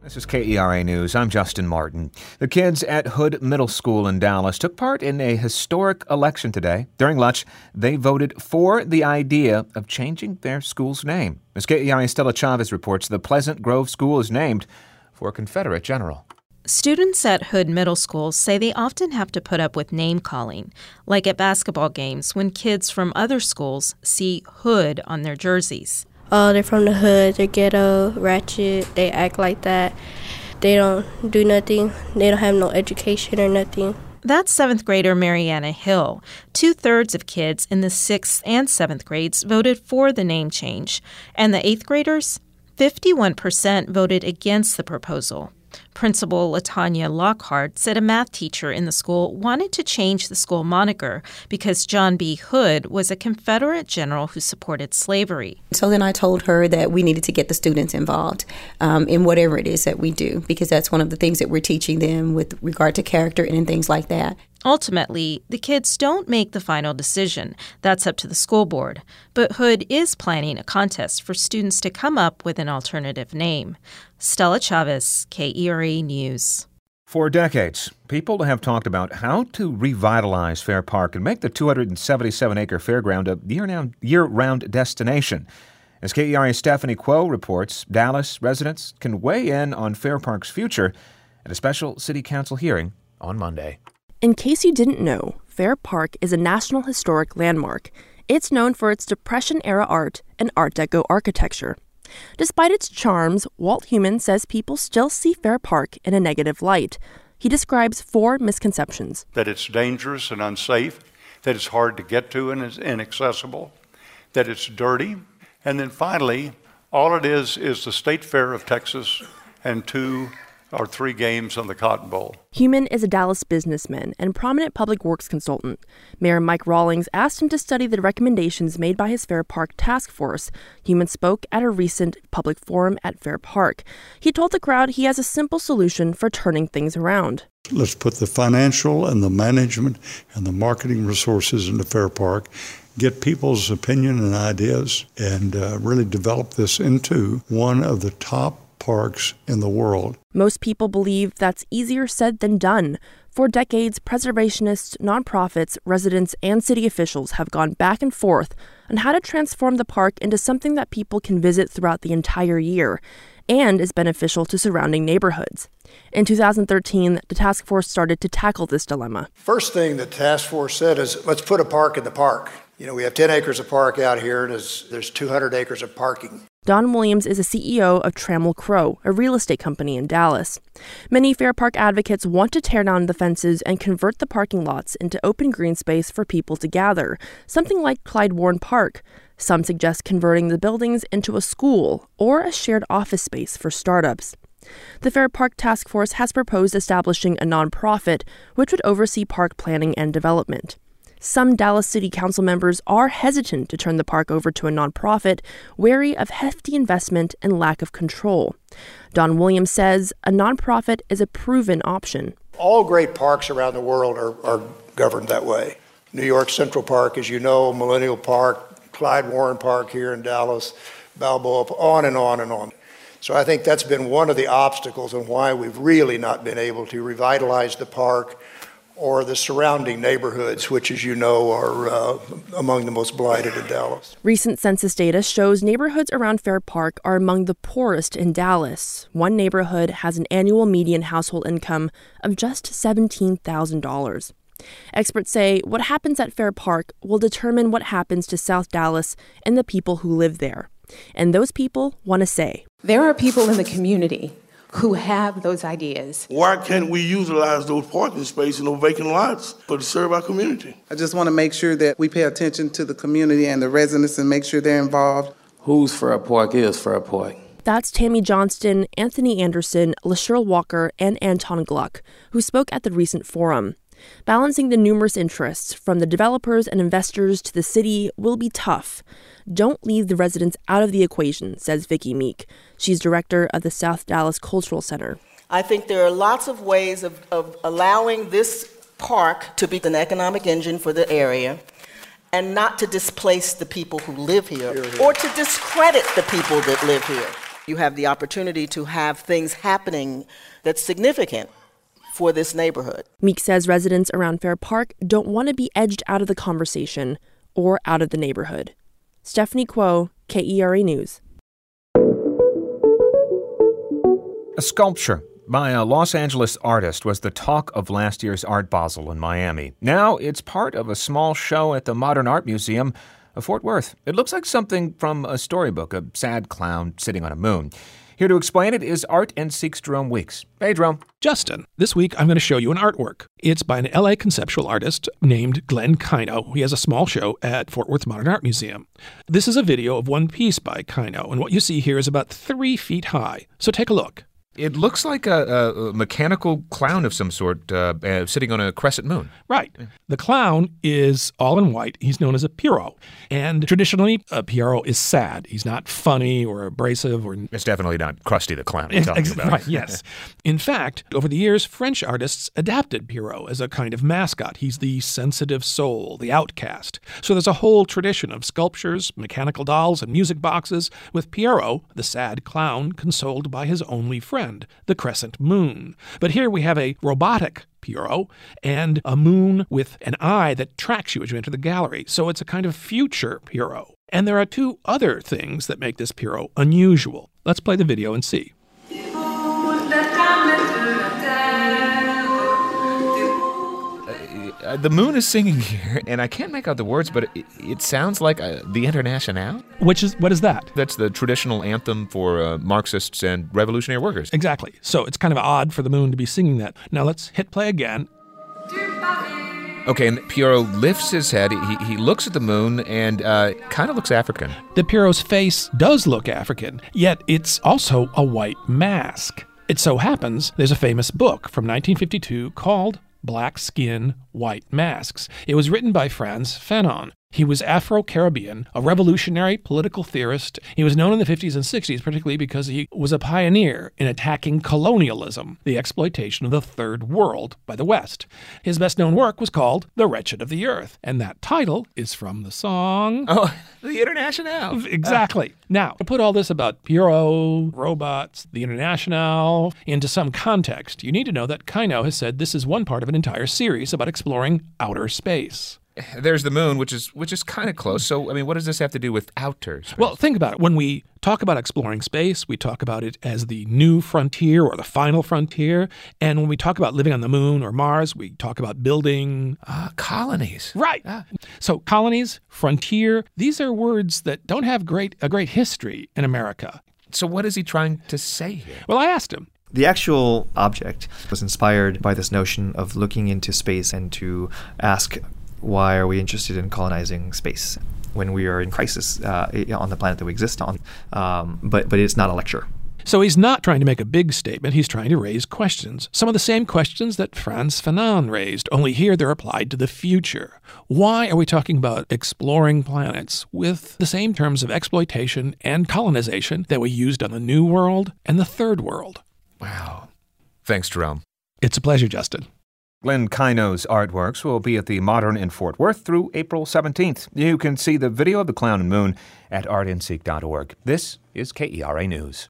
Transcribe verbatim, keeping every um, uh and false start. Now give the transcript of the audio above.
This is K E R A News. I'm Justin Martin. The kids at Hood Middle School in Dallas took part in a historic election today. During lunch, they voted for the idea of changing their school's name. As K E R A's Stella Chavez reports, the Pleasant Grove School is named for a Confederate general. Students at Hood Middle School say they often have to put up with name-calling, like at basketball games when kids from other schools see Hood on their jerseys. Oh, they're from the hood, they're ghetto, ratchet, they act like that. They don't do nothing, they don't have no education or nothing. That's seventh grader Mariana Hill. Two-thirds of kids in the sixth and seventh grades voted for the name change. And the eighth graders? fifty-one percent voted against the proposal. Principal LaTanya Lockhart said a math teacher in the school wanted to change the school moniker because John B. Hood was a Confederate general who supported slavery. So then I told her that we needed to get the students involved um, in whatever it is that we do, because that's one of the things that we're teaching them with regard to character and things like that. Ultimately, the kids don't make the final decision. That's up to the school board. But Hood is planning a contest for students to come up with an alternative name. Stella Chavez, K E R A News. For decades, people have talked about how to revitalize Fair Park and make the two hundred seventy-seven acre fairground a year-round, year-round destination. As K E R A's Stephanie Kuo reports, Dallas residents can weigh in on Fair Park's future at a special city council hearing on Monday. In case you didn't know, Fair Park is a National Historic Landmark. It's known for its Depression-era art and Art Deco architecture. Despite its charms, Walt Heumann says people still see Fair Park in a negative light. He describes four misconceptions. That it's dangerous and unsafe, that it's hard to get to and is inaccessible, that it's dirty, and then finally, all it is is the State Fair of Texas and two or three games on the Cotton Bowl. Heumann is a Dallas businessman and prominent public works consultant. Mayor Mike Rawlings asked him to study the recommendations made by his Fair Park task force. Heumann spoke at a recent public forum at Fair Park. He told the crowd he has a simple solution for turning things around. Let's put the financial and the management and the marketing resources into Fair Park, get people's opinion and ideas, and uh, really develop this into one of the top parks in the world. Most people believe that's easier said than done. For decades, preservationists, nonprofits, residents, and city officials have gone back and forth on how to transform the park into something that people can visit throughout the entire year and is beneficial to surrounding neighborhoods. In two thousand thirteen, the task force started to tackle this dilemma. First thing the task force said is, let's put a park in the park. You know, we have ten acres of park out here, and there's, there's two hundred acres of parking. Don Williams is a C E O of Trammell Crow, a real estate company in Dallas. Many Fair Park advocates want to tear down the fences and convert the parking lots into open green space for people to gather, something like Clyde Warren Park. Some suggest converting the buildings into a school or a shared office space for startups. The Fair Park Task Force has proposed establishing a nonprofit which would oversee park planning and development. Some Dallas City Council members are hesitant to turn the park over to a nonprofit, wary of hefty investment and lack of control. Don Williams says a nonprofit is a proven option. All great parks around the world are, are governed that way. New York Central Park, as you know, Millennial Park, Clyde Warren Park here in Dallas, Balboa, on and on and on. So I think that's been one of the obstacles and why we've really not been able to revitalize the park or the surrounding neighborhoods, which, as you know, are uh, among the most blighted in Dallas. Recent census data shows neighborhoods around Fair Park are among the poorest in Dallas. One neighborhood has an annual median household income of just seventeen thousand dollars. Experts say what happens at Fair Park will determine what happens to South Dallas and the people who live there. And those people want to say, there are people in the community who have those ideas. Why can't we utilize those parking spaces and those vacant lots for to serve our community? I just want to make sure that we pay attention to the community and the residents and make sure they're involved. Who's Fair Park is Fair Park. That's Tammy Johnston, Anthony Anderson, LaShirl Walker, and Anton Gluck, who spoke at the recent forum. Balancing the numerous interests, from the developers and investors to the city, will be tough. Don't leave the residents out of the equation, says Vicki Meek. She's director of the South Dallas Cultural Center. I think there are lots of ways of, of allowing this park to be an economic engine for the area and not to displace the people who live here or to discredit the people that live here. You have the opportunity to have things happening that's significant for this neighborhood. Meek says residents around Fair Park don't want to be edged out of the conversation or out of the neighborhood. Stephanie Kuo, K E R A News. A sculpture by a Los Angeles artist was the talk of last year's Art Basel in Miami. Now it's part of a small show at the Modern Art Museum of Fort Worth. It looks like something from a storybook, a sad clown sitting on a moon. Here to explain it is Art and Seek's Jerome Weeks. Hey, Jerome. Justin, this week I'm going to show you an artwork. It's by an L A conceptual artist named Glenn Kino. He has a small show at Fort Worth Modern Art Museum. This is a video of one piece by Kino, and what you see here is about three feet high. So take a look. It looks like a, a mechanical clown of some sort uh, uh, sitting on a crescent moon. Right. The clown is all in white. He's known as a Pierrot. And traditionally, a Pierrot is sad. He's not funny or abrasive. or It's definitely not Krusty the Clown you're talking about. Right, yes. In fact, over the years, French artists adapted Pierrot as a kind of mascot. He's the sensitive soul, the outcast. So there's a whole tradition of sculptures, mechanical dolls, and music boxes with Pierrot, the sad clown, consoled by his only friend, the crescent moon. But here we have a robotic Pierrot and a moon with an eye that tracks you as you enter the gallery. So it's a kind of future Pierrot. And there are two other things that make this Pierrot unusual. Let's play the video and see. Uh, the moon is singing here, and I can't make out the words, but it, it sounds like uh, the Internationale. Which is, what is that? That's the traditional anthem for uh, Marxists and revolutionary workers. Exactly. So it's kind of odd for the moon to be singing that. Now let's hit play again. Okay, and Pierrot lifts his head. He, he looks at the moon and uh, kind of looks African. The Pierrot's face does look African, yet it's also a white mask. It so happens there's a famous book from nineteen fifty-two called Black Skin, White Masks. It was written by Frantz Fanon. He was Afro-Caribbean, a revolutionary political theorist. He was known in the fifties and sixties, particularly because he was a pioneer in attacking colonialism, the exploitation of the Third World by the West. His best-known work was called The Wretched of the Earth, and that title is from the song... Oh, the Internationale. Exactly. Uh. Now, to put all this about Pierrot, robots, the Internationale into some context, you need to know that Kino has said this is one part of an entire series about exploring outer space. There's the moon, which is which is kind of close. So, I mean, what does this have to do with outer space? Well, think about it. When we talk about exploring space, we talk about it as the new frontier or the final frontier. And when we talk about living on the moon or Mars, we talk about building... Uh, colonies. Right. Ah. So colonies, frontier, these are words that don't have great a great history in America. So what is he trying to say here? Well, I asked him. The actual object was inspired by this notion of looking into space and to ask... why are we interested in colonizing space when we are in crisis uh, on the planet that we exist on? Um, but but it's not a lecture. So he's not trying to make a big statement. He's trying to raise questions. Some of the same questions that Frantz Fanon raised, only here they're applied to the future. Why are we talking about exploring planets with the same terms of exploitation and colonization that we used on the New World and the Third World? Wow. Thanks, Jerome. It's a pleasure, Justin. Glenn Kino's artworks will be at the Modern in Fort Worth through April seventeenth. You can see the video of the clown and moon at art and seek dot org. This is K E R A News.